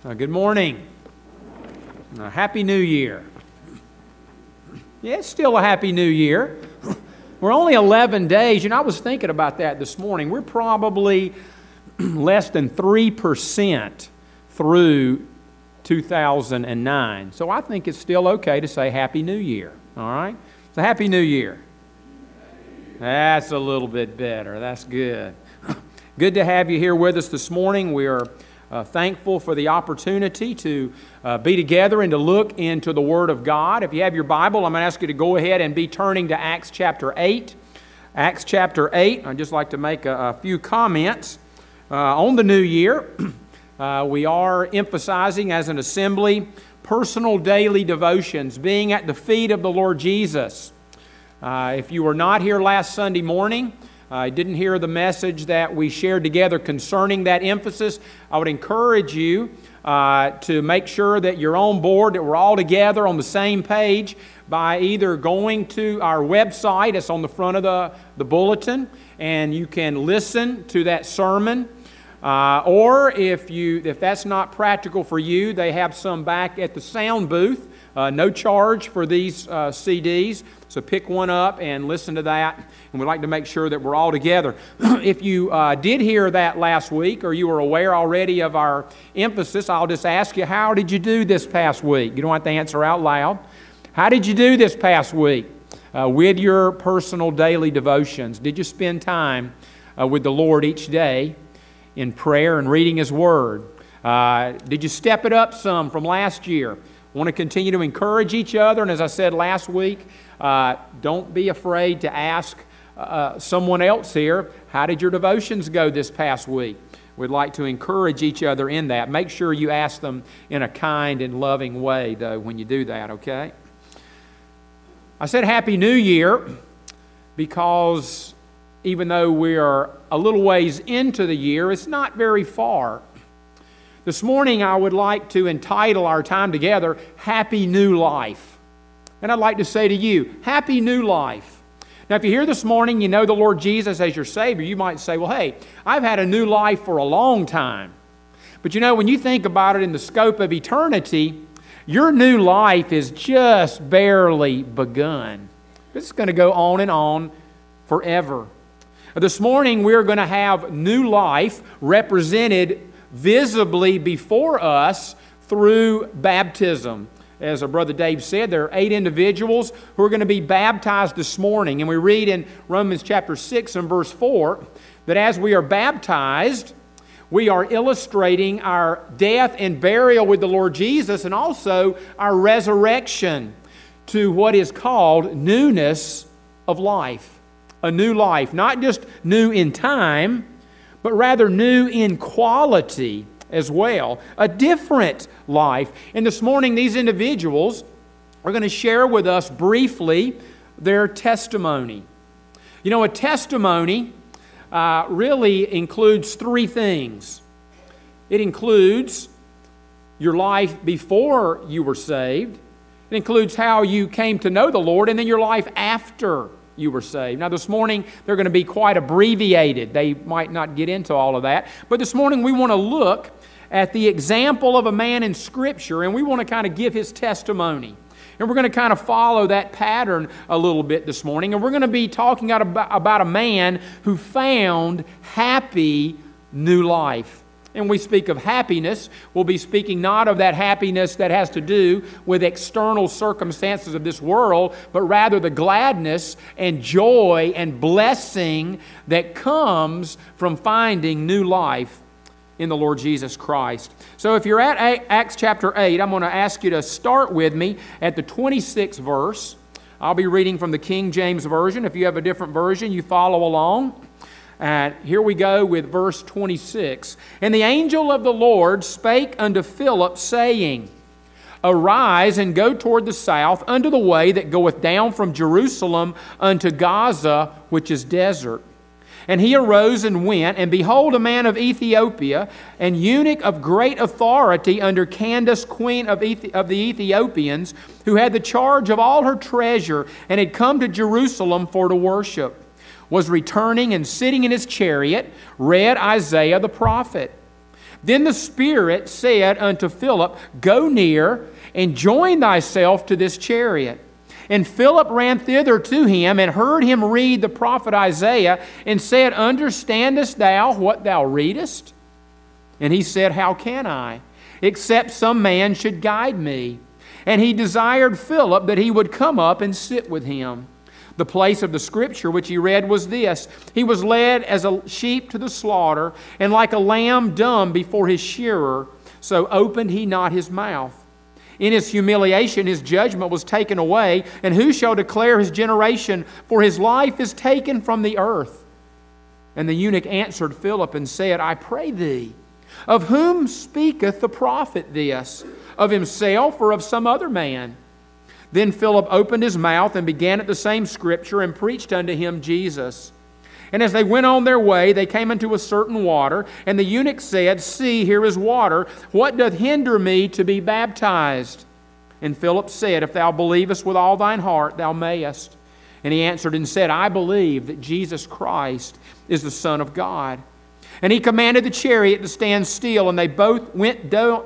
Good morning. Happy New Year. Yeah, it's still a Happy New Year. We're only 11 days. I was thinking about that this morning. We're probably less than 3% through 2009. So I think it's still okay to say Happy New Year. All right? So Happy New Year. That's a little bit better. That's good. Good to have you here with us this morning. We are thankful for the opportunity to be together and to look into the Word of God. If you have your Bible, I'm going to ask you to go ahead and be turning to Acts chapter 8. Acts chapter 8. I'd just like to make a few comments on the new year. We are emphasizing as an assembly personal daily devotions, being at the feet of the Lord Jesus. If you were not here last Sunday morning, I didn't hear the message that we shared together concerning that emphasis, I would encourage you to make sure that you're on board, that we're all together on the same page by either going to our website, it's on the front of the bulletin, and you can listen to that sermon. Or if that's not practical for you, they have some back at the sound booth. No charge for these CDs, so pick one up and listen to that. And we'd like to make sure that we're all together. If you did hear that last week, or you were aware already of our emphasis, I'll just ask you, how did you do this past week? You don't have to answer out loud. How did you do this past week with your personal daily devotions? Did you spend time with the Lord each day in prayer and reading His Word? Did you step it up some from last year? Want to continue to encourage each other, and as I said last week, don't be afraid to ask someone else here, how did your devotions go this past week? We'd like to encourage each other in that. Make sure you ask them in a kind and loving way, though, when you do that, okay? I said Happy New Year because even though we are a little ways into the year, it's not very far. This morning, I would like to entitle our time together, Happy New Life. And I'd like to say to you, Happy New Life. Now, if you're here this morning, you know the Lord Jesus as your Savior, you might say, well, hey, I've had a new life for a long time. But you know, when you think about it in the scope of eternity, your new life is just barely begun. It's going to go on and on forever. This morning, we're going to have new life represented visibly before us through baptism. As our brother Dave said, there are 8 individuals who are going to be baptized this morning. And we read in Romans chapter 6 and verse 4 that as we are baptized, we are illustrating our death and burial with the Lord Jesus and also our resurrection to what is called newness of life. A new life, not just new in time, but rather new in quality as well. A different life. And this morning, these individuals are going to share with us briefly their testimony. You know, a testimony really includes 3 things. It includes your life before you were saved. It includes how you came to know the Lord, and then your life after you were saved. Now this morning, they're going to be quite abbreviated. They might not get into all of that. But this morning, we want to look at the example of a man in Scripture, and we want to kind of give his testimony. And we're going to kind of follow that pattern a little bit this morning. And we're going to be talking about a man who found happy new life. And when we speak of happiness, we'll be speaking not of that happiness that has to do with external circumstances of this world, but rather the gladness and joy and blessing that comes from finding new life in the Lord Jesus Christ. So if you're at Acts chapter 8, I'm going to ask you to start with me at the 26th verse. I'll be reading from the King James Version. If you have a different version, you follow along. And here we go with verse 26. And the angel of the Lord spake unto Philip, saying, Arise and go toward the south unto the way that goeth down from Jerusalem unto Gaza, which is desert. And he arose and went, and behold, a man of Ethiopia, an eunuch of great authority under Candace, queen of the Ethiopians, who had the charge of all her treasure, and had come to Jerusalem for to worship, was returning and sitting in his chariot, read Isaiah the prophet. Then the Spirit said unto Philip, Go near, and join thyself to this chariot. And Philip ran thither to him, and heard him read the prophet Isaiah, and said, Understandest thou what thou readest? And he said, How can I, except some man should guide me? And he desired Philip that he would come up and sit with him. The place of the Scripture which he read was this: He was led as a sheep to the slaughter, and like a lamb dumb before his shearer, so opened he not his mouth. In his humiliation his judgment was taken away, and who shall declare his generation? For his life is taken from the earth. And the eunuch answered Philip and said, I pray thee, of whom speaketh the prophet this? Of himself or of some other man? Then Philip opened his mouth and began at the same Scripture, and preached unto him Jesus. And as they went on their way, they came into a certain water, and the eunuch said, See, here is water. What doth hinder me to be baptized? And Philip said, If thou believest with all thine heart, thou mayest. And he answered and said, I believe that Jesus Christ is the Son of God. And he commanded the chariot to stand still, and they both went down,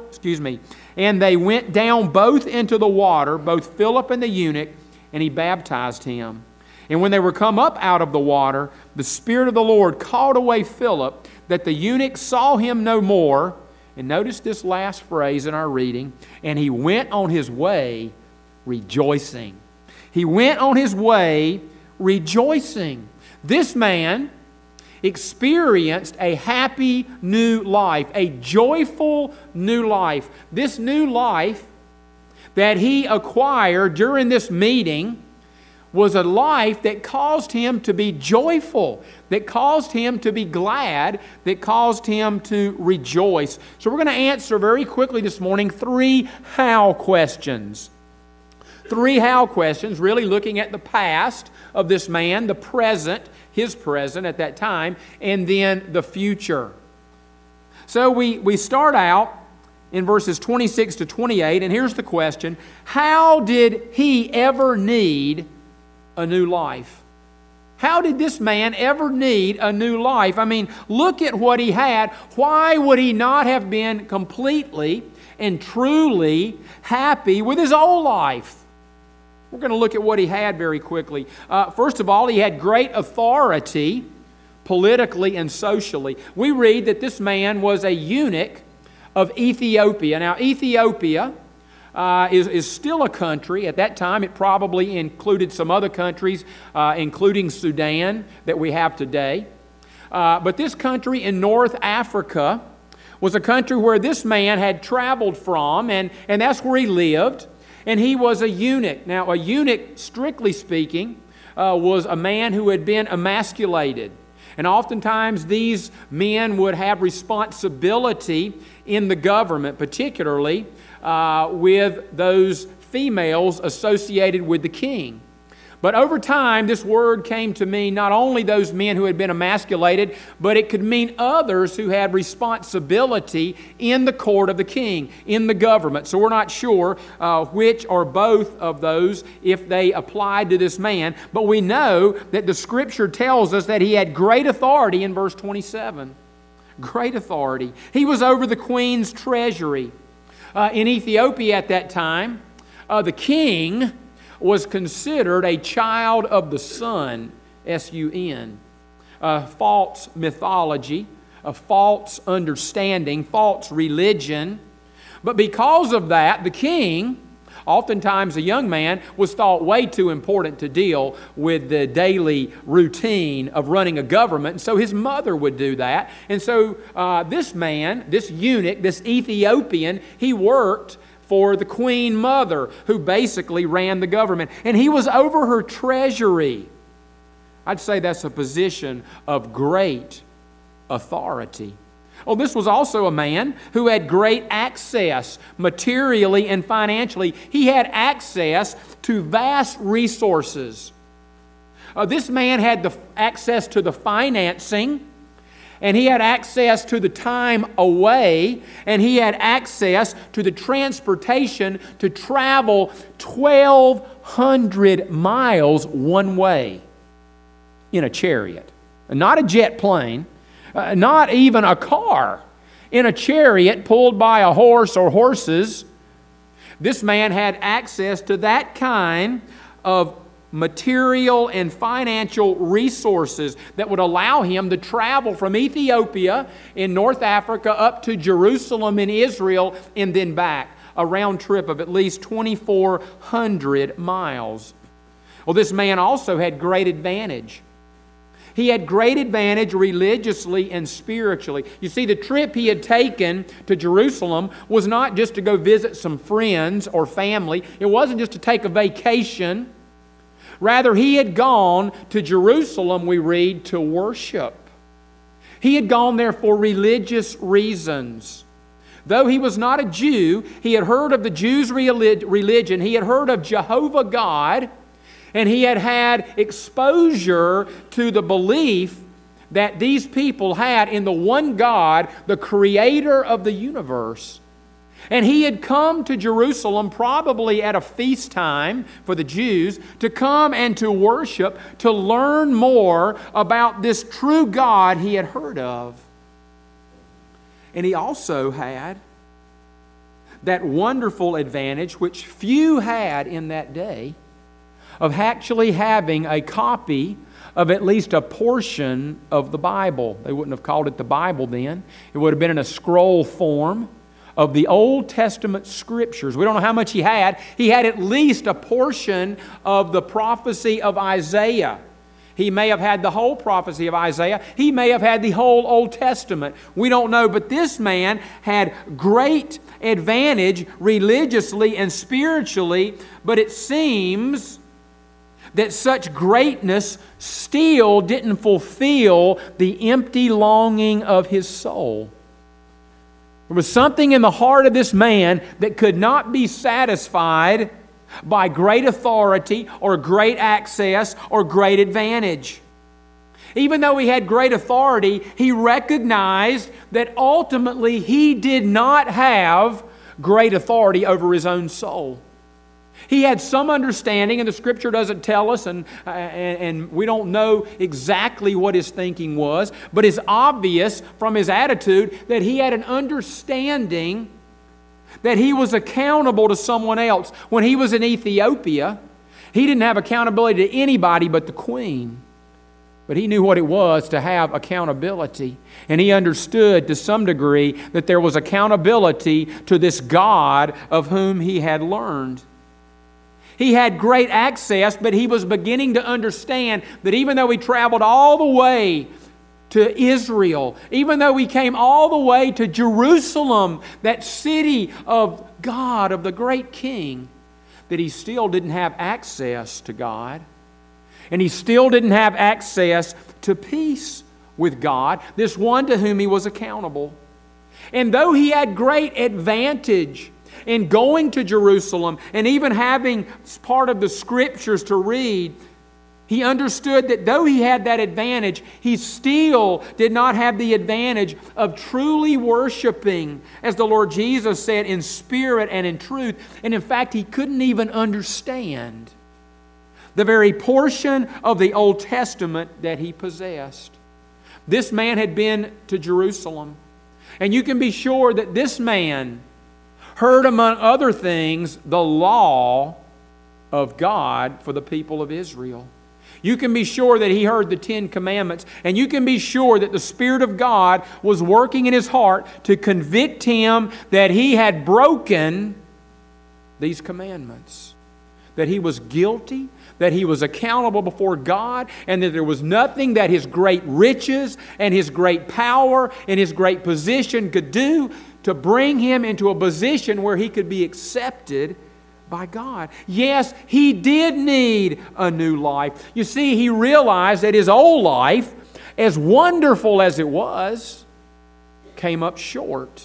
and they went down both into the water, both Philip and the eunuch, and he baptized him. And when they were come up out of the water, the Spirit of the Lord called away Philip, that the eunuch saw him no more. And notice this last phrase in our reading, and he went on his way rejoicing. He went on his way rejoicing. This man experienced a happy new life, a joyful new life. This new life that he acquired during this meeting was a life that caused him to be joyful, that caused him to be glad, that caused him to rejoice. So we're going to answer very quickly this morning 3 how questions. 3 how questions, really looking at the past of this man, the present, his present at that time, and then the future. So we start out in verses 26 to 28, and here's the question: how did he ever need a new life? How did this man ever need a new life? I mean, look at what he had. Why would he not have been completely and truly happy with his old life? We're going to look at what he had very quickly. First of all, he had great authority politically and socially. We read that this man was a eunuch of Ethiopia. Now, Ethiopia is still a country. At that time, it probably included some other countries, including Sudan, that we have today. But this country in North Africa was a country where this man had traveled from, and that's where he lived. And he was a eunuch. Now, a eunuch, strictly speaking, was a man who had been emasculated. And oftentimes these men would have responsibility in the government, particularly with those females associated with the king. But over time, this word came to mean not only those men who had been emasculated, but it could mean others who had responsibility in the court of the king, in the government. So we're not sure which or both of those, if they applied to this man. But we know that the Scripture tells us that he had great authority in verse 27. Great authority. He was over the queen's treasury. In Ethiopia at that time, the king was considered a child of the sun, S-U-N. False mythology, a false understanding, false religion. But because of that, the king, oftentimes a young man, was thought way too important to deal with the daily routine of running a government. And so his mother would do that. And so this man, this eunuch, this Ethiopian, he worked for the queen mother, who basically ran the government. And he was over her treasury. I'd say that's a position of great authority. Oh, this was also a man who had great access, materially and financially. He had access to vast resources. This man had the access to the financing, and he had access to the time away, and he had access to the transportation to travel 1,200 miles one way in a chariot. Not a jet plane, not even a car. in a chariot pulled by a horse or horses. This man had access to that kind of material and financial resources that would allow him to travel from Ethiopia in North Africa up to Jerusalem in Israel and then back, a round trip of at least 2,400 miles. Well, this man also had great advantage. He had great advantage religiously and spiritually. You see, the trip he had taken to Jerusalem was not just to go visit some friends or family. It wasn't just to take a vacation. Rather, he had gone to Jerusalem, we read, to worship. He had gone there for religious reasons. Though he was not a Jew, he had heard of the Jews' religion. He had heard of Jehovah God, and he had had exposure to the belief that these people had in the one God, the creator of the universe. And he had come to Jerusalem probably at a feast time for the Jews to come and to worship, to learn more about this true God he had heard of. And he also had that wonderful advantage, which few had in that day, of actually having a copy of at least a portion of the Bible. They wouldn't have called it the Bible then. It would have been in a scroll form of the Old Testament Scriptures. We don't know how much he had. He had at least a portion of the prophecy of Isaiah. He may have had the whole prophecy of Isaiah. He may have had the whole Old Testament. We don't know. But this man had great advantage religiously and spiritually. But it seems that such greatness still didn't fulfill the empty longing of his soul. There was something in the heart of this man that could not be satisfied by great authority or great access or great advantage. Even though he had great authority, he recognized that ultimately he did not have great authority over his own soul. He had some understanding, and the Scripture doesn't tell us, and we don't know exactly what his thinking was, but it's obvious from his attitude that he had an understanding that he was accountable to someone else. When he was in Ethiopia, he didn't have accountability to anybody but the queen. But he knew what it was to have accountability. And he understood to some degree that there was accountability to this God of whom he had learned. He had great access, but he was beginning to understand that even though he traveled all the way to Israel, even though he came all the way to Jerusalem, that city of God, of the great King, that he still didn't have access to God. And he still didn't have access to peace with God, this one to whom he was accountable. And though he had great advantage in going to Jerusalem and even having part of the Scriptures to read, he understood that though he had that advantage, he still did not have the advantage of truly worshiping, as the Lord Jesus said, in spirit and in truth. And in fact, he couldn't even understand the very portion of the Old Testament that he possessed. This man had been to Jerusalem. And you can be sure that this man heard, among other things, the law of God for the people of Israel. You can be sure that he heard the 10 Commandments, and you can be sure that the Spirit of God was working in his heart to convict him that he had broken these commandments, that he was guilty, that he was accountable before God, and that there was nothing that his great riches and his great power and his great position could do to bring him into a position where he could be accepted by God. Yes, he did need a new life. You see, he realized that his old life, as wonderful as it was, came up short.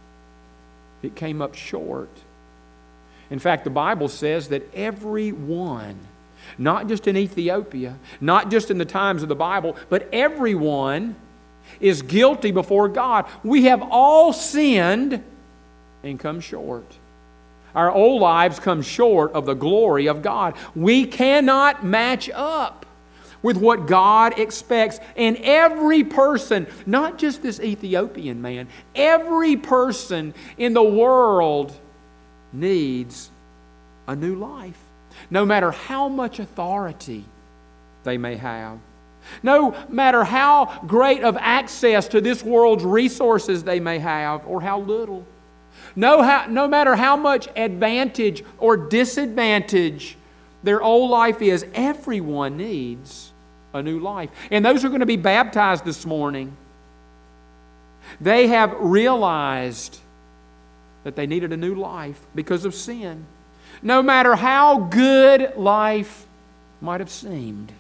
It came up short. In fact, the Bible says that everyone, not just in Ethiopia, not just in the times of the Bible, but everyone is guilty before God. We have all sinned and come short. Our old lives come short of the glory of God. We cannot match up with what God expects. And every person, not just this Ethiopian man, every person in the world needs a new life. No matter how much authority they may have, no matter how great of access to this world's resources they may have, or how little, no matter how much advantage or disadvantage their old life is, everyone needs a new life. And those who are going to be baptized this morning, they have realized that they needed a new life because of sin. No matter how good life might have seemed,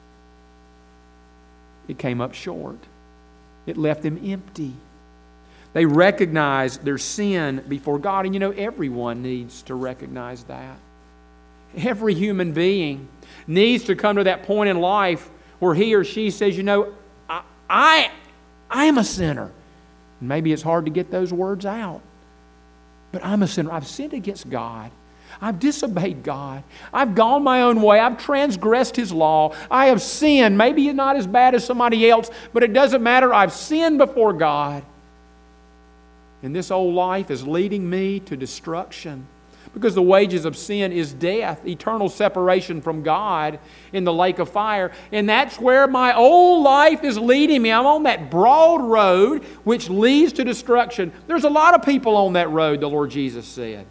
it came up short. It left them empty. They recognized their sin before God. And everyone needs to recognize that. Every human being needs to come to that point in life where he or she says, I am a sinner. And maybe it's hard to get those words out. But I'm a sinner. I've sinned against God. I've disobeyed God. I've gone my own way. I've transgressed His law. I have sinned. Maybe it's not as bad as somebody else, but it doesn't matter. I've sinned before God. And this old life is leading me to destruction. Because the wages of sin is death, eternal separation from God in the lake of fire. And that's where my old life is leading me. I'm on that broad road which leads to destruction. There's a lot of people on that road, the Lord Jesus said.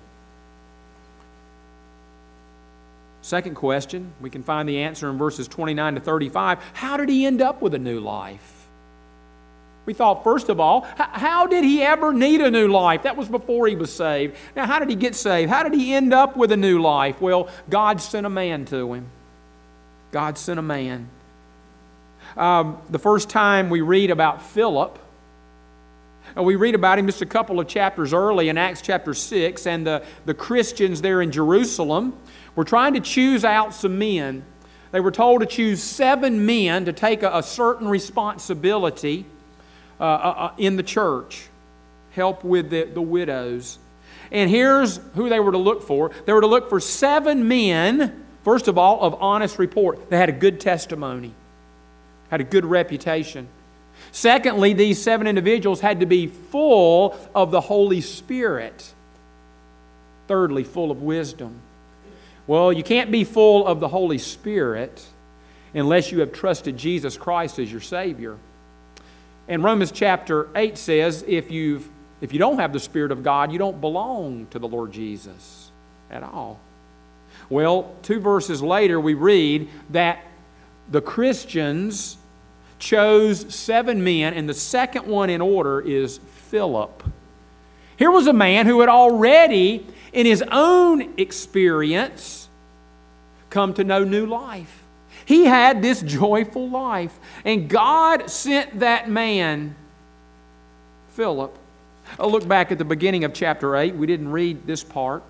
Second question, we can find the answer in verses 29 to 35. How did he end up with a new life? We thought, first of all, how did he ever need a new life? That was before he was saved. Now, how did he get saved? How did he end up with a new life? Well, God sent a man to him. God sent a man. The first time we read about Philip, we read about him just a couple of chapters early in Acts chapter 6, and the Christians there in Jerusalem were trying to choose out some men. They were told to choose 7 men to take a certain responsibility in the church, help with the widows. And here's who they were to look for. They were to look for 7 men, first of all, of honest report. They had a good testimony, had a good reputation. Secondly, these 7 individuals had to be full of the Holy Spirit. Thirdly, full of wisdom. Well, you can't be full of the Holy Spirit unless you have trusted Jesus Christ as your Savior. And Romans chapter 8 says, if you don't have the Spirit of God, you don't belong to the Lord Jesus at all. Well, 2 verses later, we read that the Christians chose 7 men, and the second one in order is Philip. Here was a man who had already, in his own experience, come to know new life. He had this joyful life. And God sent that man, Philip. I'll look back at the beginning of chapter 8. We didn't read this part.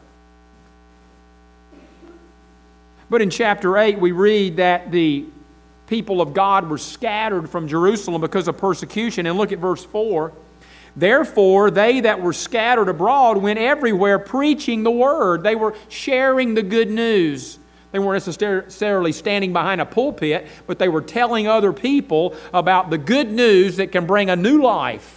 But in chapter 8, we read that the people of God were scattered from Jerusalem because of persecution. And look at verse 4. Therefore, they that were scattered abroad went everywhere preaching the word. They were sharing the good news. They weren't necessarily standing behind a pulpit, but they were telling other people about the good news that can bring a new life.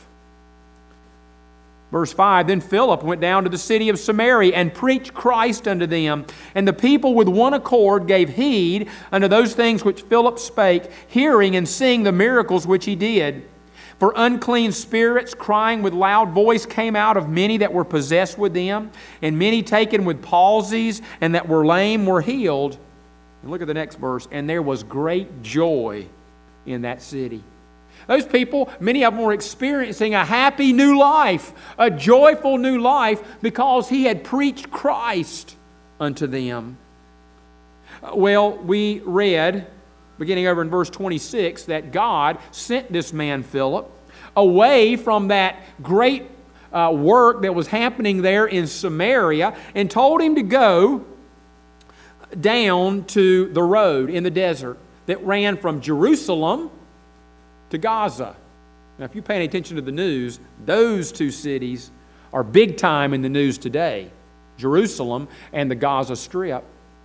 Verse 5, Then Philip went down to the city of Samaria and preached Christ unto them. And the people with one accord gave heed unto those things which Philip spake, hearing and seeing the miracles which he did. For unclean spirits, crying with loud voice, came out of many that were possessed with them, and many taken with palsies, and that were lame were healed. And look at the next verse. And there was great joy in that city. Those people, many of them were experiencing a happy new life, a joyful new life, because he had preached Christ unto them. Well, we read, beginning over in verse 26, that God sent this man Philip away from that great work that was happening there in Samaria and told him to go down to the road in the desert that ran from Jerusalem to Gaza. Now, if you're paying attention to the news, those 2 cities are big time in the news today, Jerusalem and the Gaza Strip.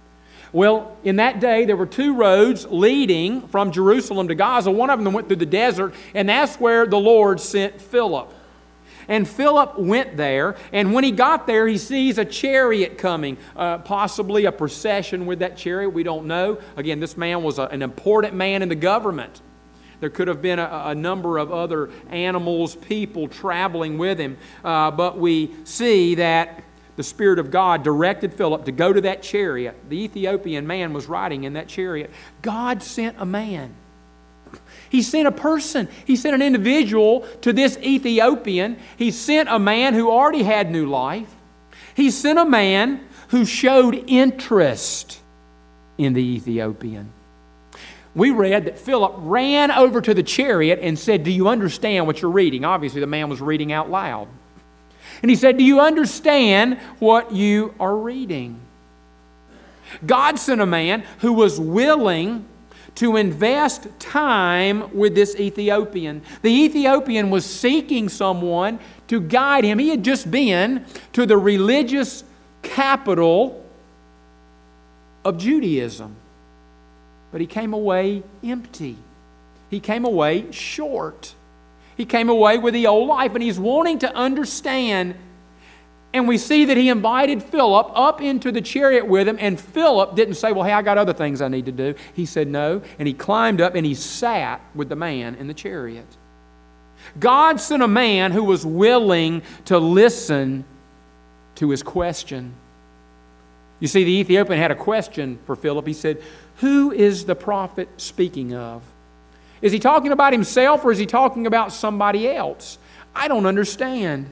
Well, in that day, there were two roads leading from Jerusalem to Gaza. One of them went through the desert, and that's where the Lord sent Philip. And Philip went there, and when he got there, he sees a chariot coming, possibly a procession with that chariot. We don't know. Again, this man was an important man in the government. There could have been a number of other animals, people traveling with him. But we see that the Spirit of God directed Philip to go to that chariot. The Ethiopian man was riding in that chariot. God sent a man. He sent a person. He sent an individual to this Ethiopian. He sent a man who already had new life. He sent a man who showed interest in the Ethiopian. We read that Philip ran over to the chariot and said, "Do you understand what you're reading?" Obviously, the man was reading out loud. And he said, "Do you understand what you are reading?" God sent a man who was willing to invest time with this Ethiopian. The Ethiopian was seeking someone to guide him. He had just been to the religious capital of Judaism. But he came away empty. He came away short. He came away with the old life, and he's wanting to understand. And we see that he invited Philip up into the chariot with him, and Philip didn't say, "Well, hey, I got other things I need to do." He said no, and he climbed up and he sat with the man in the chariot. God sent a man who was willing to listen to his question. You see, the Ethiopian had a question for Philip. He said, "Who is the prophet speaking of? Is he talking about himself, or is he talking about somebody else? I don't understand."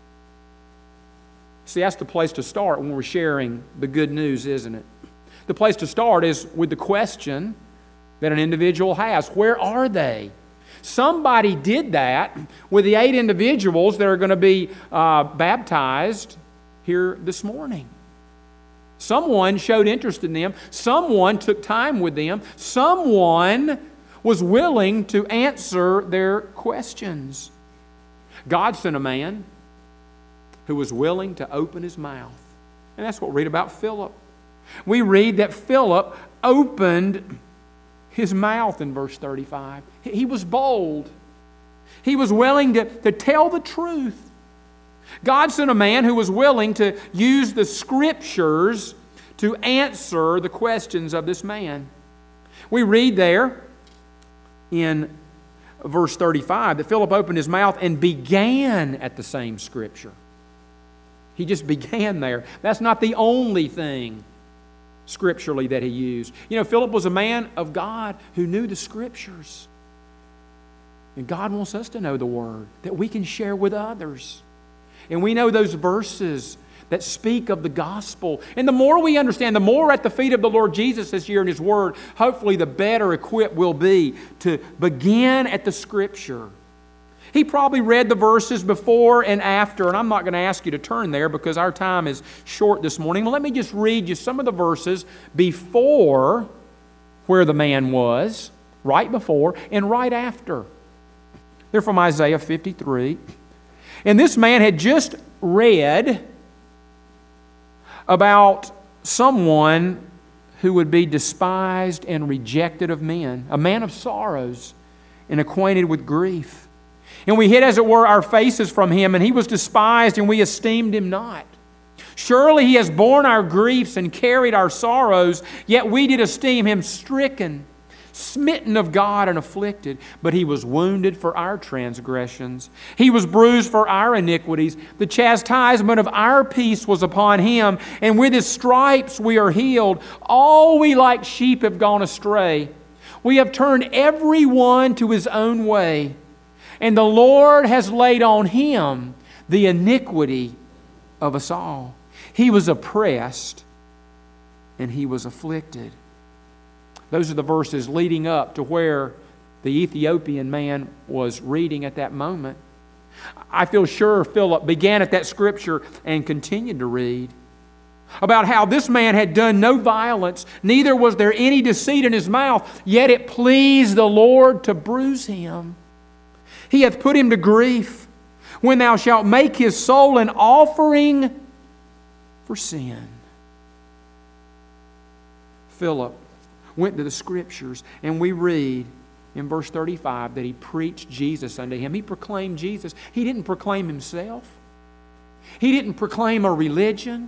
See, that's the place to start when we're sharing the good news, isn't it? The place to start is with the question that an individual has. Where are they? Somebody did that with the 8 individuals that are going to be baptized here this morning. Someone showed interest in them. Someone took time with them. Someone was willing to answer their questions. God sent a man who was willing to open his mouth. And that's what we read about Philip. We read that Philip opened his mouth in verse 35. He was bold. He was willing to tell the truth. God sent a man who was willing to use the Scriptures to answer the questions of this man. We read there in verse 35 that Philip opened his mouth and began at the same Scripture. He just began there. That's not the only thing scripturally that he used. You know, Philip was a man of God who knew the Scriptures. And God wants us to know the Word that we can share with others. And we know those verses that speak of the gospel. And the more we understand, the more at the feet of the Lord Jesus this year in His Word, hopefully the better equipped we'll be to begin at the Scripture. He probably read the verses before and after, and I'm not going to ask you to turn there because our time is short this morning. Let me just read you some of the verses before where the man was, right before, and right after. They're from Isaiah 53. And this man had just read about someone who would be despised and rejected of men, a man of sorrows and acquainted with grief. And we hid, as it were, our faces from him, and he was despised, and we esteemed him not. Surely he has borne our griefs and carried our sorrows, yet we did esteem him stricken, smitten of God, and afflicted. But he was wounded for our transgressions. He was bruised for our iniquities. The chastisement of our peace was upon him, and with his stripes we are healed. All we like sheep have gone astray. We have turned every one to his own way, and the Lord has laid on him the iniquity of us all. He was oppressed and he was afflicted. Those are the verses leading up to where the Ethiopian man was reading at that moment. I feel sure Philip began at that scripture and continued to read about how this man had done no violence, neither was there any deceit in his mouth, yet it pleased the Lord to bruise him. He hath put him to grief, when thou shalt make his soul an offering for sin. Philip went to the Scriptures, and we read in verse 35 that he preached Jesus unto him. He proclaimed Jesus. He didn't proclaim himself. He didn't proclaim a religion.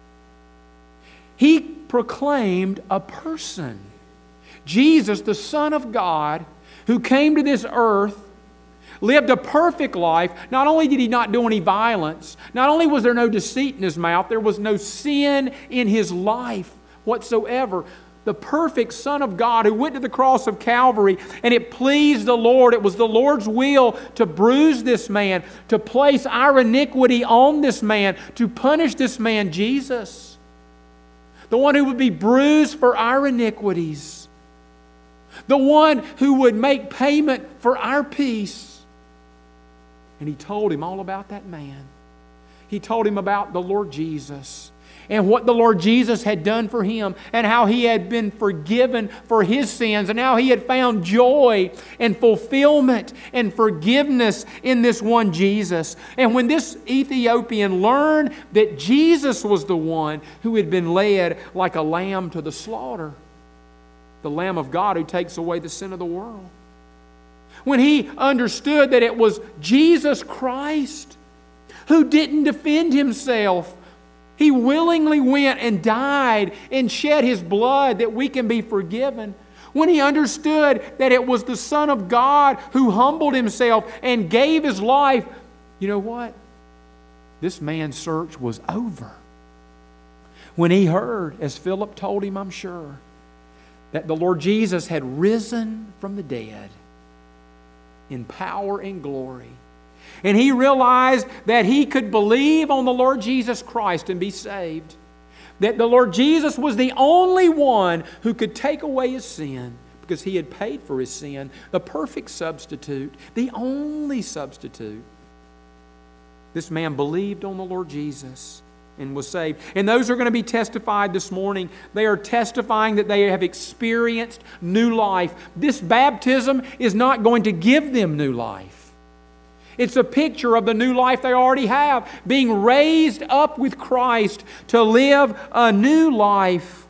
He proclaimed a person. Jesus, the Son of God, who came to this earth, lived a perfect life. Not only did He not do any violence, not only was there no deceit in His mouth, there was no sin in His life whatsoever. The perfect Son of God who went to the cross of Calvary, and it pleased the Lord. It was the Lord's will to bruise this man, to place our iniquity on this man, to punish this man, Jesus. The one who would be bruised for our iniquities. The one who would make payment for our peace. And He told him all about that man. He told him about the Lord Jesus and what the Lord Jesus had done for him, and how he had been forgiven for his sins, and how he had found joy and fulfillment and forgiveness in this one Jesus. And when this Ethiopian learned that Jesus was the one who had been led like a lamb to the slaughter, the Lamb of God who takes away the sin of the world, when he understood that it was Jesus Christ who didn't defend Himself, He willingly went and died and shed His blood that we can be forgiven. When he understood that it was the Son of God who humbled Himself and gave His life, you know what? This man's search was over. When he heard, as Philip told him, I'm sure, that the Lord Jesus had risen from the dead in power and glory. And he realized that he could believe on the Lord Jesus Christ and be saved. That the Lord Jesus was the only one who could take away his sin, because He had paid for his sin. The perfect substitute, the only substitute. This man believed on the Lord Jesus and was saved. And those are going to be testified this morning. They are testifying that they have experienced new life. This baptism is not going to give them new life. It's a picture of the new life they already have, being raised up with Christ to live a new life.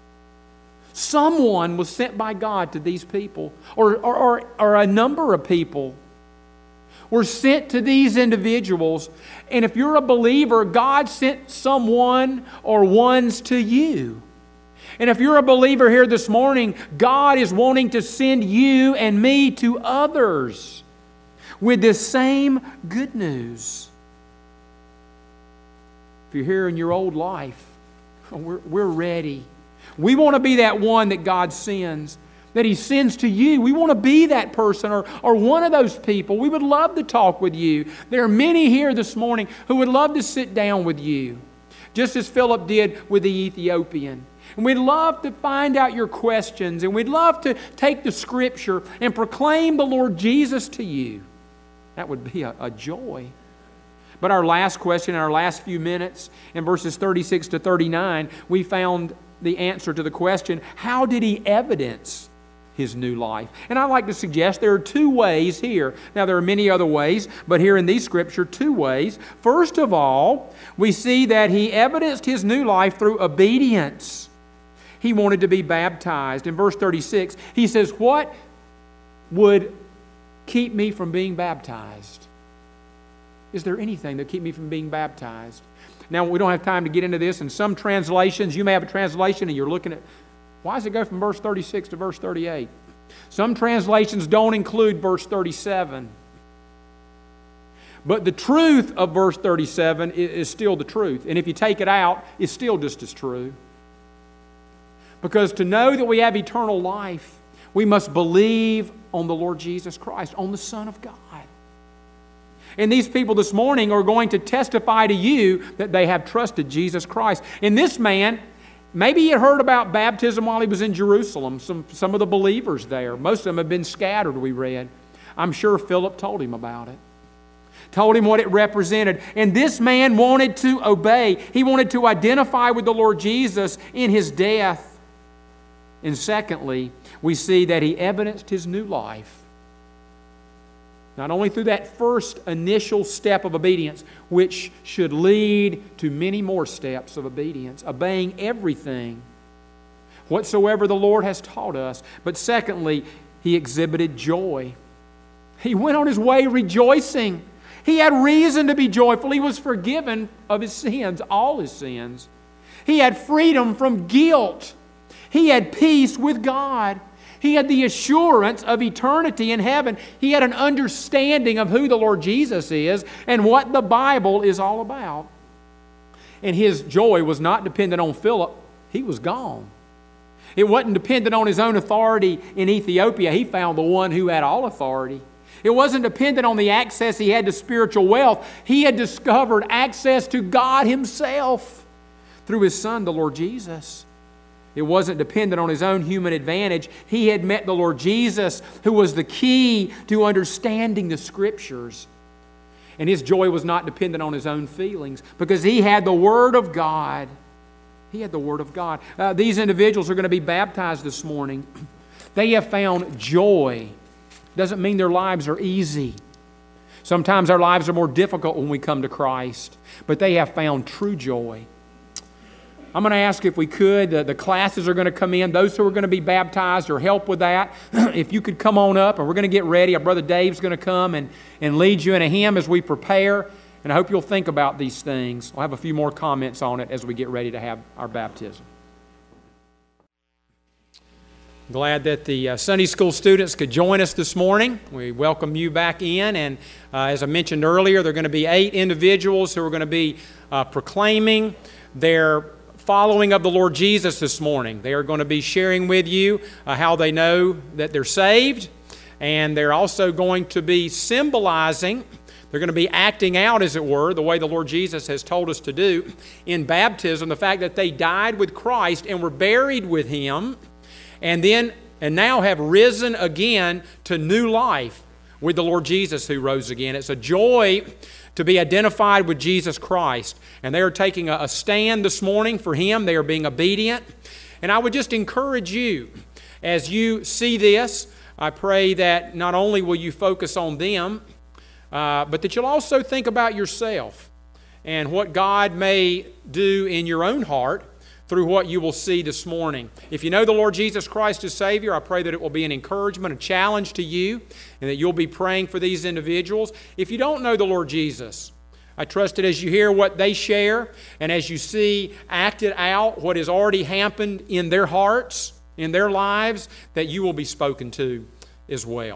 Someone was sent by God to these people, or a number of people were sent to these individuals. And if you're a believer, God sent someone or ones to you. And if you're a believer here this morning, God is wanting to send you and me to others with this same good news. If you're here in your old life, we're ready. We want to be that one that God sends, that He sends to you. We want to be that person or one of those people. We would love to talk with you. There are many here this morning who would love to sit down with you, just as Philip did with the Ethiopian. And we'd love to find out your questions, and we'd love to take the Scripture and proclaim the Lord Jesus to you. That would be a joy. But our last question, in our last few minutes, in verses 36 to 39, we found the answer to the question, how did he evidence his new life? And I'd like to suggest there are two ways here. Now, there are many other ways, but here in these Scripture, two ways. First of all, we see that he evidenced his new life through obedience. He wanted to be baptized. In verse 36, he says, what would keep me from being baptized? Is there anything that keep me from being baptized? Now, we don't have time to get into this. In some translations, you may have a translation and you're looking at, why does it go from verse 36 to verse 38? Some translations don't include verse 37. But the truth of verse 37 is still the truth. And if you take it out, it's still just as true. Because to know that we have eternal life, we must believe on the Lord Jesus Christ, on the Son of God. And these people this morning are going to testify to you that they have trusted Jesus Christ. And this man, maybe he had heard about baptism while he was in Jerusalem, some of the believers there. Most of them have been scattered, we read. I'm sure Philip told him about it. Told him what it represented. And this man wanted to obey. He wanted to identify with the Lord Jesus in His death. And secondly, we see that he evidenced his new life. Not only through that first initial step of obedience, which should lead to many more steps of obedience, obeying everything. whatsoever the Lord has taught us. But secondly, he exhibited joy. He went on his way rejoicing. He had reason to be joyful. He was forgiven of his sins, all his sins. He had freedom from guilt. He had peace with God. He had the assurance of eternity in heaven. He had an understanding of who the Lord Jesus is and what the Bible is all about. And his joy was not dependent on Philip. He was gone. It wasn't dependent on his own authority in Ethiopia. He found the one who had all authority. It wasn't dependent on the access he had to spiritual wealth. He had discovered access to God Himself through His Son, the Lord Jesus. It wasn't dependent on his own human advantage. He had met the Lord Jesus, who was the key to understanding the Scriptures. And his joy was not dependent on his own feelings because he had the Word of God. He had the Word of God. These individuals are going to be baptized this morning. They have found joy. Doesn't mean their lives are easy. Sometimes our lives are more difficult when we come to Christ. But they have found true joy. I'm going to ask if we could, the classes are going to come in. Those who are going to be baptized or help with that, if you could come on up and we're going to get ready. Our brother Dave's going to come and lead you in a hymn as we prepare. And I hope you'll think about these things. I'll have a few more comments on it as we get ready to have our baptism. Glad that the Sunday school students could join us this morning. We welcome you back in. And as I mentioned earlier, there are going to be 8 individuals who are going to be proclaiming their following of the Lord Jesus this morning. They are going to be sharing with you how they know that they're saved, and they're also going to be symbolizing, they're going to be acting out, as it were, the way the Lord Jesus has told us to do in baptism, the fact that they died with Christ and were buried with Him, and now have risen again to new life with the Lord Jesus who rose again. It's a joy to be identified with Jesus Christ. And they are taking a stand this morning for Him. They are being obedient. And I would just encourage you, as you see this, I pray that not only will you focus on them, but that you'll also think about yourself and what God may do in your own heart through what you will see this morning. If you know the Lord Jesus Christ as Savior, I pray that it will be an encouragement, a challenge to you, and that you'll be praying for these individuals. If you don't know the Lord Jesus, I trust that as you hear what they share and as you see acted out what has already happened in their hearts, in their lives, that you will be spoken to as well.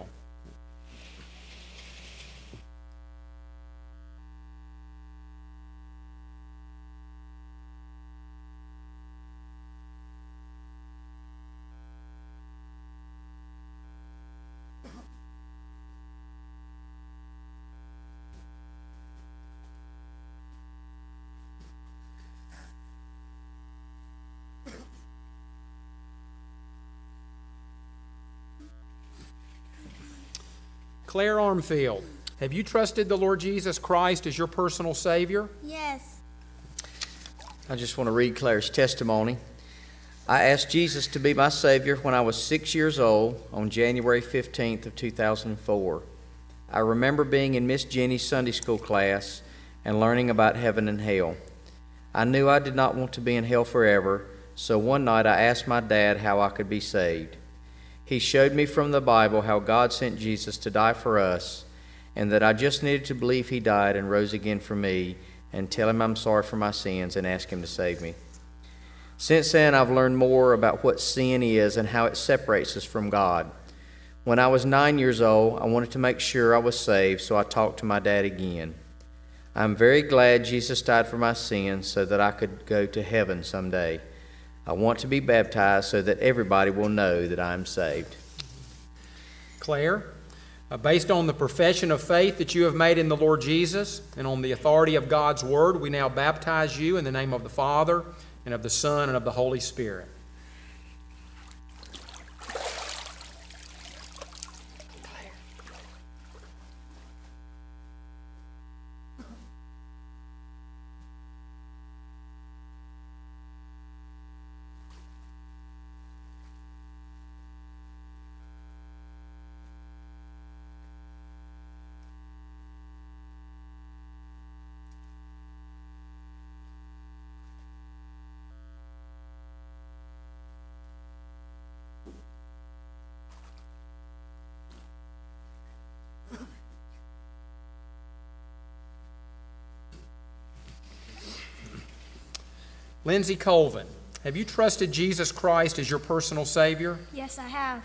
Claire Armfield, have you trusted the Lord Jesus Christ as your personal Savior? Yes. I just want to read Claire's testimony. I asked Jesus to be my Savior when I was 6 years old on January 15th of 2004. I remember being in Miss Jenny's Sunday school class and learning about heaven and hell. I knew I did not want to be in hell forever, so one night I asked my dad how I could be saved. He showed me from the Bible how God sent Jesus to die for us, and that I just needed to believe He died and rose again for me, and tell Him I'm sorry for my sins and ask Him to save me. Since then, I've learned more about what sin is and how it separates us from God. When I was 9 years old, I wanted to make sure I was saved, so I talked to my dad again. I'm very glad Jesus died for my sins so that I could go to heaven someday. I want to be baptized so that everybody will know that I am saved. Claire, based on the profession of faith that you have made in the Lord Jesus and on the authority of God's Word, we now baptize you in the name of the Father and of the Son and of the Holy Spirit. Lindsay Colvin, have you trusted Jesus Christ as your personal Savior? Yes, I have.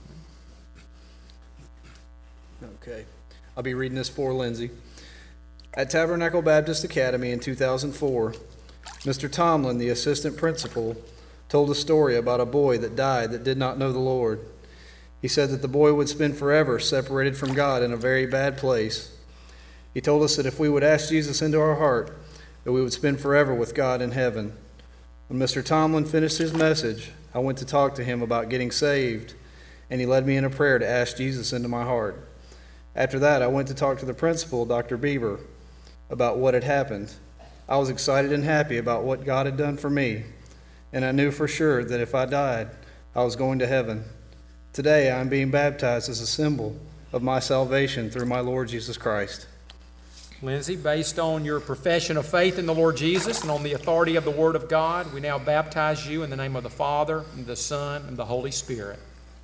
Okay. I'll be reading this for Lindsay. At Tabernacle Baptist Academy in 2004, Mr. Tomlin, the assistant principal, told a story about a boy that died that did not know the Lord. He said that the boy would spend forever separated from God in a very bad place. He told us that if we would ask Jesus into our heart, that we would spend forever with God in heaven. When Mr. Tomlin finished his message, I went to talk to him about getting saved, and he led me in a prayer to ask Jesus into my heart. After that, I went to talk to the principal, Dr. Bieber, about what had happened. I was excited and happy about what God had done for me, and I knew for sure that if I died, I was going to heaven. Today, I am being baptized as a symbol of my salvation through my Lord Jesus Christ. Lindsay, based on your profession of faith in the Lord Jesus and on the authority of the Word of God, we now baptize you in the name of the Father, and the Son, and the Holy Spirit.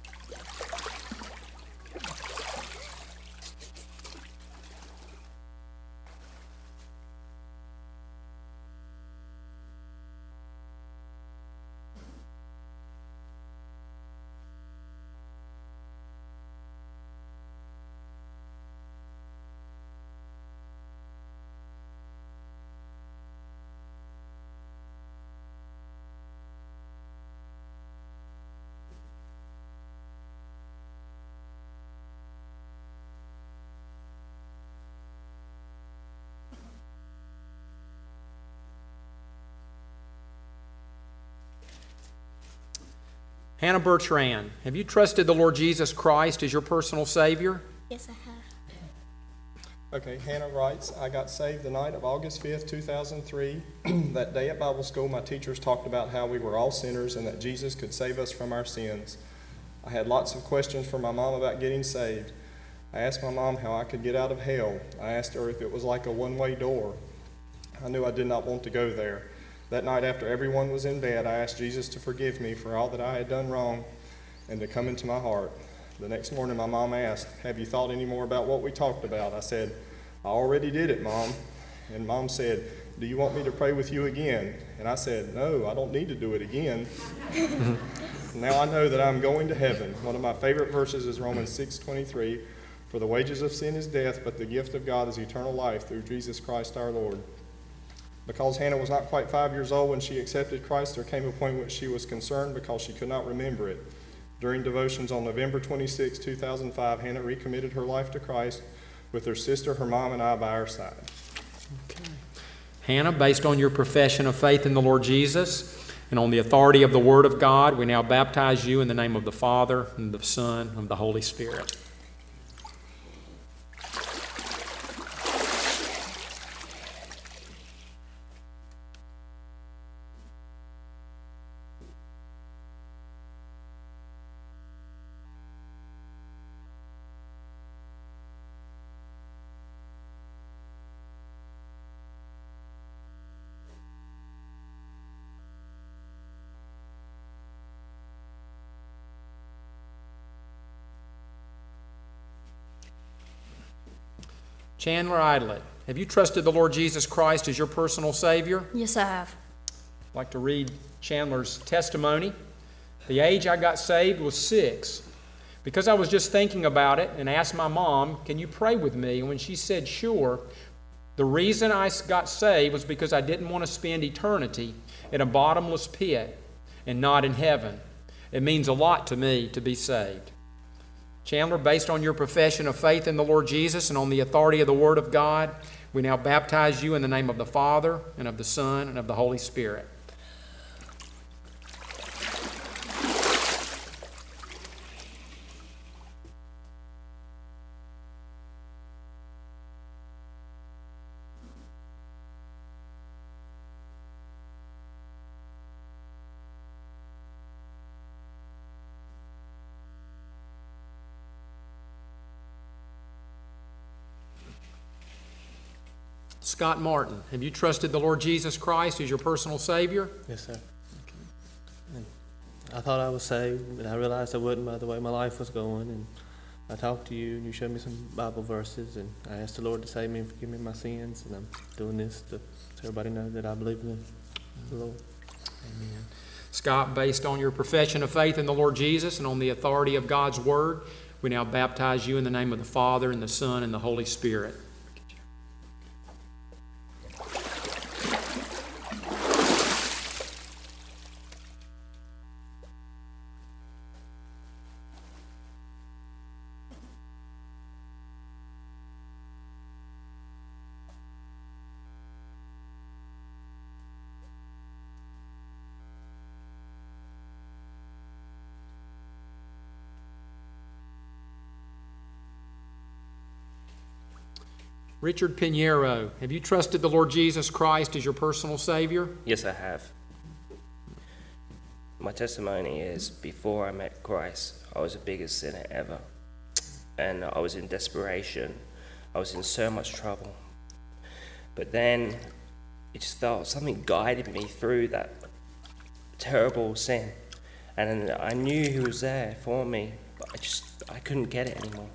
Hannah Bertrand, have you trusted the Lord Jesus Christ as your personal Savior? Yes, I have. Okay, Hannah writes, I got saved the night of August 5th, 2003. That day at Bible school, my teachers talked about how we were all sinners and that Jesus could save us from our sins. I had lots of questions for my mom about getting saved. I asked my mom how I could get out of hell. I asked her if it was like a one-way door. I knew I did not want to go there. That night after everyone was in bed, I asked Jesus to forgive me for all that I had done wrong and to come into my heart. The next morning, my mom asked, have you thought any more about what we talked about? I said, I already did it, Mom. And Mom said, do you want me to pray with you again? And I said, no, I don't need to do it again. Now I know that I'm going to heaven. One of my favorite verses is Romans 6:23. For the wages of sin is death, but the gift of God is eternal life through Jesus Christ our Lord. Because Hannah was not quite 5 years old when she accepted Christ, there came a point when she was concerned because she could not remember it. During devotions on November 26, 2005, Hannah recommitted her life to Christ with her sister, her mom, and I by her side. Okay. Hannah, based on your profession of faith in the Lord Jesus and on the authority of the Word of God, we now baptize you in the name of the Father, and the Son, and the Holy Spirit. Chandler Idlet, have you trusted the Lord Jesus Christ as your personal Savior? Yes, I have. I'd like to read Chandler's testimony. The age I got saved was 6. Because I was just thinking about it and asked my mom, can you pray with me? And when she said sure, the reason I got saved was because I didn't want to spend eternity in a bottomless pit and not in heaven. It means a lot to me to be saved. Chandler, based on your profession of faith in the Lord Jesus and on the authority of the Word of God, we now baptize you in the name of the Father, and of the Son, and of the Holy Spirit. Scott Martin, have you trusted the Lord Jesus Christ as your personal Savior? Yes, sir. And I thought I was saved, but I realized I wasn't by the way my life was going. And I talked to you, and you showed me some Bible verses, and I asked the Lord to save me and forgive me my sins. And I'm doing this to everybody know that I believe in the Lord. Amen. Scott, based on your profession of faith in the Lord Jesus and on the authority of God's Word, we now baptize you in the name of the Father, and the Son, and the Holy Spirit. Richard Pinheiro, have you trusted the Lord Jesus Christ as your personal Savior? Yes, I have. My testimony is, before I met Christ, I was the biggest sinner ever. And I was in desperation. I was in so much trouble. But then it just felt something guided me through that terrible sin. And I knew He was there for me, but I couldn't get it anymore.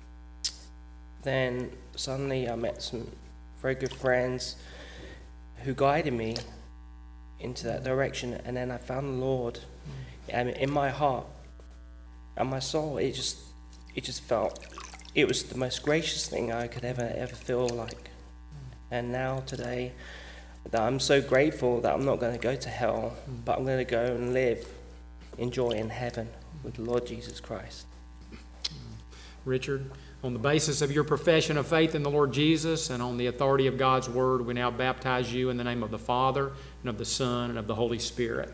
Then suddenly I met some very good friends who guided me into that direction, and then I found the Lord in my heart and my soul. It just felt it was the most gracious thing I could ever feel like. And now today, that I'm so grateful that I'm not going to go to hell, but I'm going to go and live in joy in heaven with the Lord Jesus Christ. Richard, on the basis of your profession of faith in the Lord Jesus and on the authority of God's Word, we now baptize you in the name of the Father, and of the Son, and of the Holy Spirit.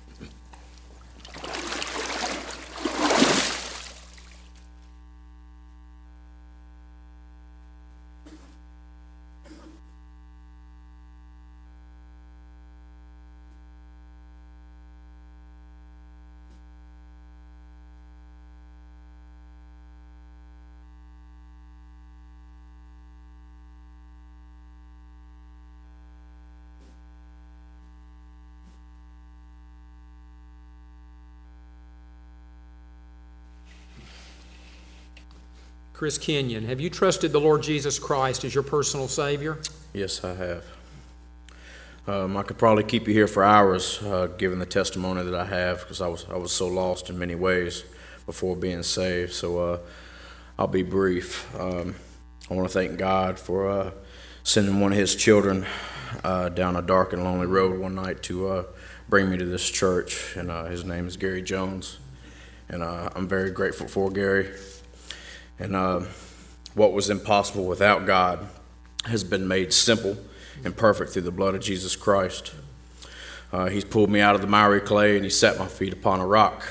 Chris Kenyon, have you trusted the Lord Jesus Christ as your personal Savior? Yes, I have. I could probably keep you here for hours, given the testimony that I have, because I was so lost in many ways before being saved. So I'll be brief. I want to thank God for sending one of His children down a dark and lonely road one night to bring me to this church, and his name is Gary Jones, and I'm very grateful for Gary. And what was impossible without God has been made simple and perfect through the blood of Jesus Christ. He's pulled me out of the miry clay, and He set my feet upon a rock.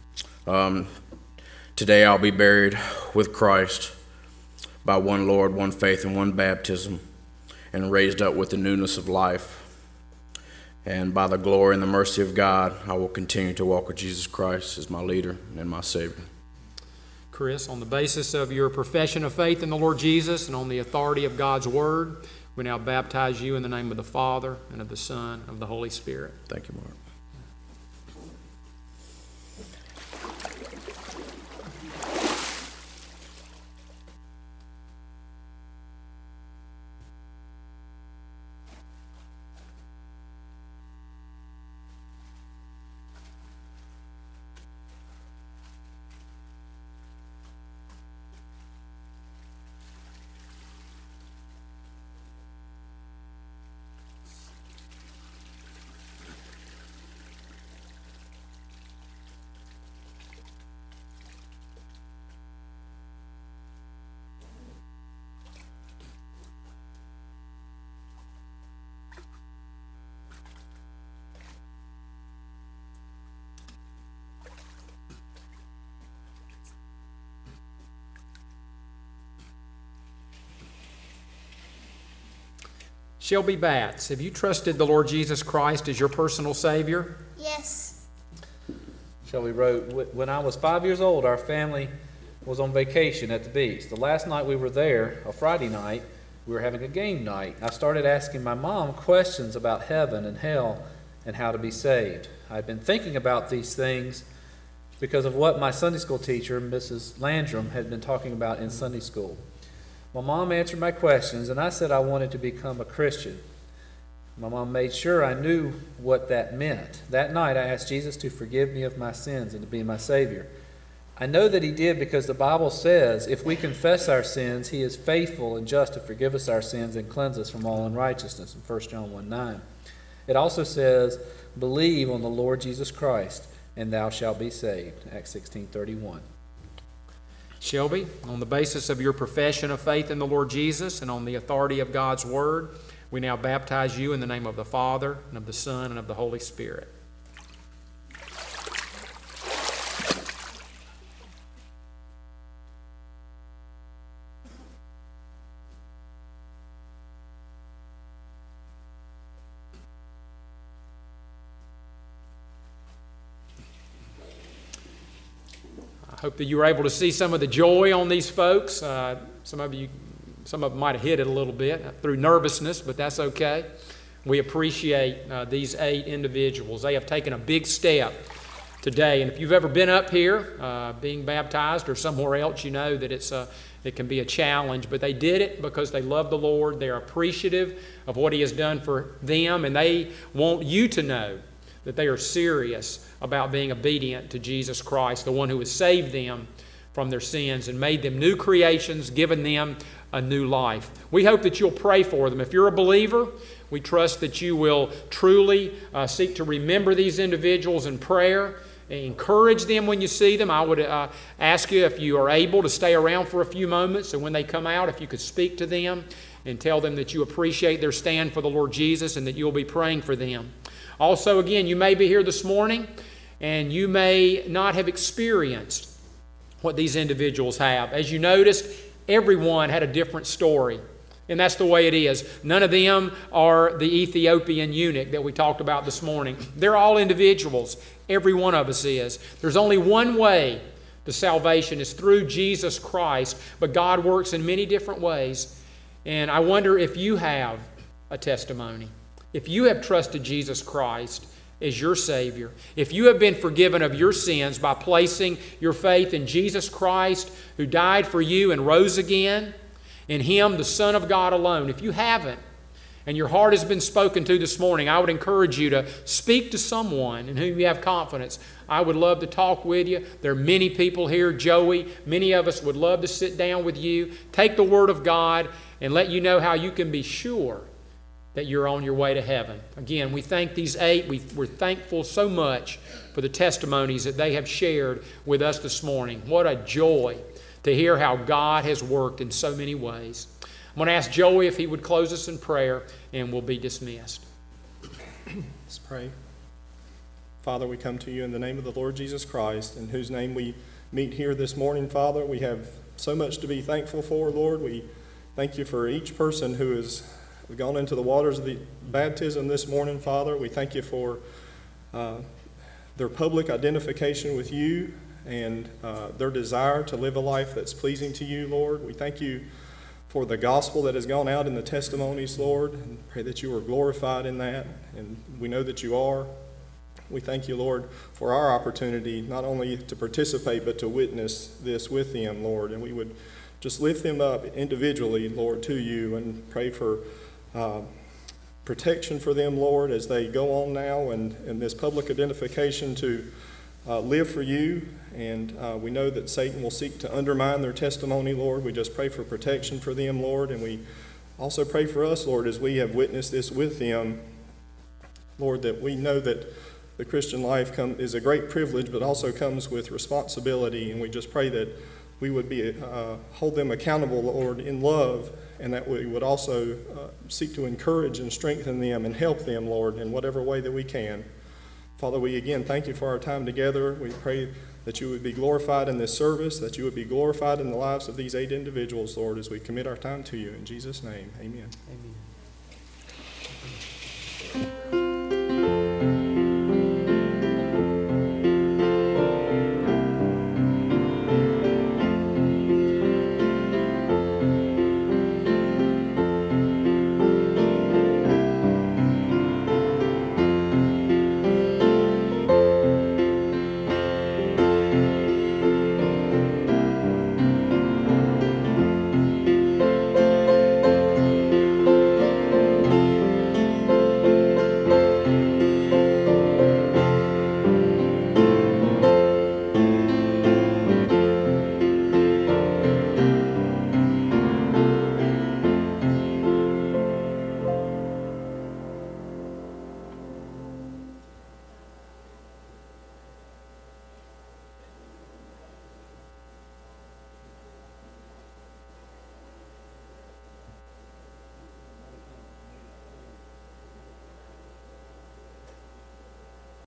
Today I'll be buried with Christ by one Lord, one faith, and one baptism, and raised up with the newness of life. And by the glory and the mercy of God, I will continue to walk with Jesus Christ as my leader and my Savior. Chris, on the basis of your profession of faith in the Lord Jesus and on the authority of God's Word, we now baptize you in the name of the Father, and of the Son, and of the Holy Spirit. Thank you, Mark. Shelby Batts, have you trusted the Lord Jesus Christ as your personal Savior? Yes. Shelby wrote, when I was 5 years old, our family was on vacation at the beach. The last night we were there, a Friday night, we were having a game night. I started asking my mom questions about heaven and hell and how to be saved. I'd been thinking about these things because of what my Sunday school teacher, Mrs. Landrum, had been talking about in Sunday school. My mom answered my questions, and I said I wanted to become a Christian. My mom made sure I knew what that meant. That night, I asked Jesus to forgive me of my sins and to be my Savior. I know that He did because the Bible says if we confess our sins, He is faithful and just to forgive us our sins and cleanse us from all unrighteousness in 1 John 1:9. It also says, believe on the Lord Jesus Christ, and thou shalt be saved, Acts 16:31. Shelby, on the basis of your profession of faith in the Lord Jesus and on the authority of God's Word, we now baptize you in the name of the Father, and of the Son, and of the Holy Spirit. I hope that you were able to see some of the joy on these folks. Some of them might have hid it a little bit through nervousness, but that's okay. We appreciate these 8 individuals. They have taken a big step today. And if you've ever been up here being baptized or somewhere else, you know that it can be a challenge. But they did it because they love the Lord. They're appreciative of what He has done for them. And they want you to know that they are serious about being obedient to Jesus Christ, the one who has saved them from their sins and made them new creations, given them a new life. We hope that you'll pray for them. If you're a believer, we trust that you will truly seek to remember these individuals in prayer. Encourage them when you see them. I would ask you, if you are able, to stay around for a few moments, and when they come out, if you could speak to them and tell them that you appreciate their stand for the Lord Jesus and that you'll be praying for them. Also, again, you may be here this morning and you may not have experienced what these individuals have. As you noticed, everyone had a different story. And that's the way it is. None of them are the Ethiopian eunuch that we talked about this morning. They're all individuals. Every one of us is. There's only one way to salvation, is through Jesus Christ. But God works in many different ways. And I wonder if you have a testimony. If you have trusted Jesus Christ as your Savior, if you have been forgiven of your sins by placing your faith in Jesus Christ, who died for you and rose again, in Him, the Son of God alone. If you haven't, and your heart has been spoken to this morning, I would encourage you to speak to someone in whom you have confidence. I would love to talk with you. There are many people here, Joey, many of us would love to sit down with you, take the Word of God, and let you know how you can be sure that you're on your way to heaven. Again, we thank these 8. We're thankful so much for the testimonies that they have shared with us this morning. What a joy to hear how God has worked in so many ways. I'm going to ask Joey if he would close us in prayer, and we'll be dismissed. Let's pray. Father, we come to you in the name of the Lord Jesus Christ, in whose name we meet here this morning, Father. We have so much to be thankful for, Lord. We thank you for each person who has gone into the waters of the baptism this morning, Father. We thank you for their public identification with you and their desire to live a life that's pleasing to you, Lord. We thank you for the gospel that has gone out in the testimonies, Lord, and pray that you are glorified in that, and we know that you are. We thank you, Lord, for our opportunity not only to participate but to witness this with them, Lord, and we would just lift them up individually, Lord, to you and pray for protection for them, Lord, as they go on now and this public identification to live for you. And we know that Satan will seek to undermine their testimony, Lord. We just pray for protection for them, Lord. And we also pray for us, Lord, as we have witnessed this with them, Lord, that we know that the Christian life is a great privilege, but also comes with responsibility. And we just pray that we would hold them accountable, Lord, in love, and that we would also seek to encourage and strengthen them and help them, Lord, in whatever way that we can. Father, we again thank you for our time together. We pray that you would be glorified in this service, that you would be glorified in the lives of these 8 individuals, Lord, as we commit our time to you. In Jesus' name, amen. Amen.